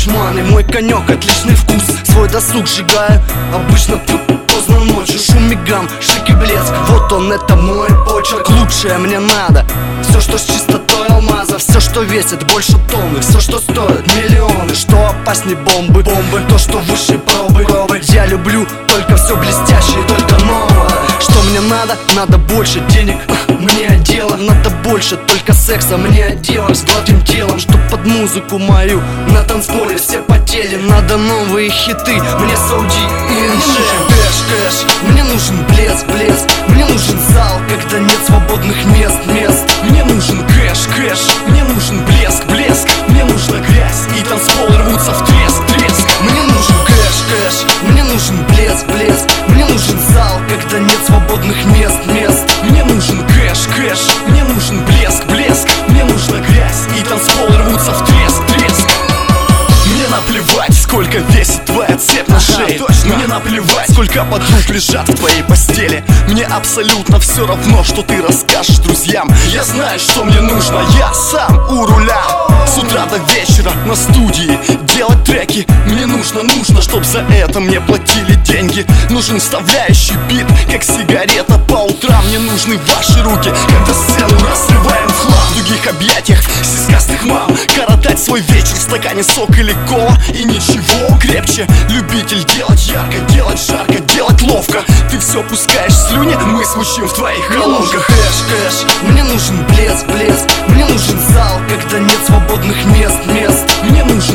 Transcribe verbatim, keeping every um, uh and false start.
душманы, мой конек, отличный вкус. Свой досуг сжигаю, обычно поздно ночью. Шум и гам, шик и блеск, вот он, это мой почерк. Лучшее мне надо, все, что с чистотой алмаза, все, что весит больше тонны, все, что стоит миллионы. Что опасней бомбы, бомбы, то, что выше пробы, пробы. Я люблю только все блестящее, только новое. Что мне надо? Надо больше денег, мне дело. Надо больше только секса, мне дело. С гладким телом, чтоб под музыку мою на танцполе все потели. Надо новые хиты, мне Сауди и Инжи. Кэш, кэш, мне нужен блеск, блеск. Мне нужен зал, когда нет свободных мест, мест. Мне нужен кэш, кэш, мне нужен блеск, блеск. Мне нужна грязь, и танцпол рвутся в треск, треск. Мне нужен кэш, кэш, мне нужен блеск, блеск. Мне нужен зал, когда нет свободных мест, мест. Мне нужен кэш, кэш, мне нужен блеск, блеск. Мне нужна грязь, и танцпол рвутся в треск, треск. Мне наплевать, сколько весит твоя цепь на шее. Ага, точно. Мне наплевать, сколько подруг лежат в твоей постели. Мне абсолютно все равно, что ты расскажешь друзьям. Я знаю, что мне нужно, я сам у руля. С утра до вечера на студии делать треки. Мне нужно, нужно, чтоб за это мне платили деньги. Нужен вставляющий бит, как сигарета по утрам. Мне нужны ваши руки, когда сцену разрываем в хлам. В других объятиях сиськастых мам коротать свой вечер в стакане сока или кола. И ничего крепче, любитель делать ярко, делать жарко, делать ловко. Ты все пускаешь слюни, мы звучим в твоих колонках. Кэш, кэш, мне нужен блеск, блеск. Мне нужен зал, когда нет свободных мест, мест. Мне нужен